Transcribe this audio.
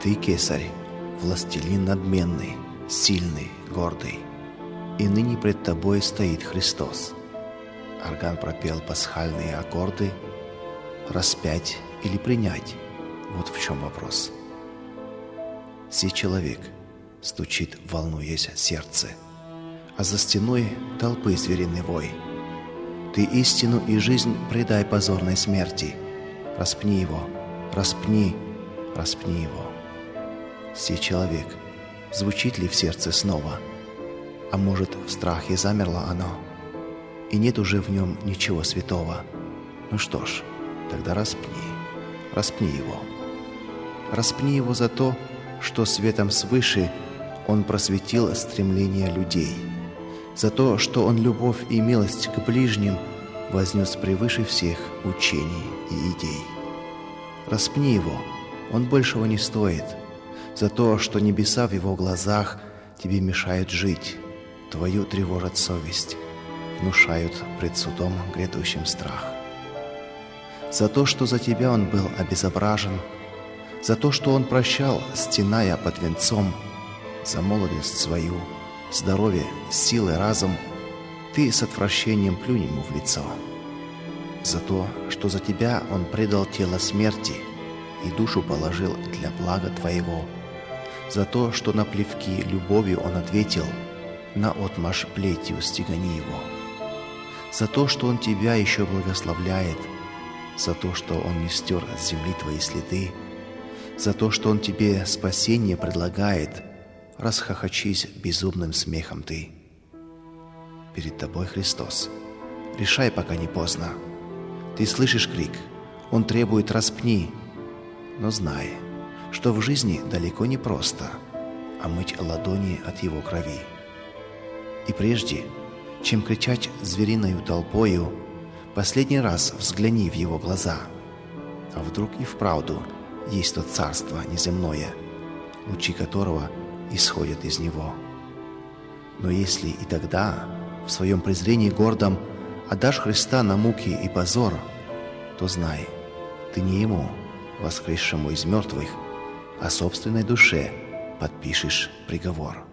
Ты, кесарь, властелин надменный, сильный, гордый, и ныне пред тобой стоит Христос. Орган пропел пасхальные аккорды. Распять или принять — вот в чем вопрос. Сей человек стучит, волнуясь сердце, а за стеной толпы звериный вой. Ты истину и жизнь предай позорной смерти. Распни его, распни, распни его. Сей человек, звучит ли в сердце снова? А может, в страхе замерло оно, и нет уже в нем ничего святого? Ну что ж, тогда распни, распни его. Распни его за то, что светом свыше он просветил стремления людей, за то, что он любовь и милость к ближним вознес превыше всех учений и идей. Распни его, он большего не стоит, за то, что небеса в его глазах тебе мешают жить, твою тревожат совесть, внушают пред судом грядущим страх. За то, что за тебя он был обезображен, за то, что он прощал, стеная под венцом, за молодость свою, здоровье, силы, разум, ты с отвращением плюнь ему в лицо. За то, что за тебя он предал тело смерти и душу положил для блага твоего. За то, что на плевки любовью он ответил, наотмашь плетью стегани его. За то, что он тебя еще благословляет, за то, что он не стер с земли твои следы, за то, что он тебе спасение предлагает, расхохочись безумным смехом ты. Перед тобой Христос. Решай, пока не поздно. Ты слышишь крик, он требует распни, но знай, что в жизни далеко не просто омыть ладони от его крови. И прежде, чем кричать звериною толпою, последний раз взгляни в его глаза. А вдруг и вправду есть то царство неземное, лучи которого исходят из него. Но если и тогда, в своем презрении гордом, отдашь Христа на муки и позор, то знай, ты не ему, воскресшему из мертвых, а собственной душе подпишешь приговор.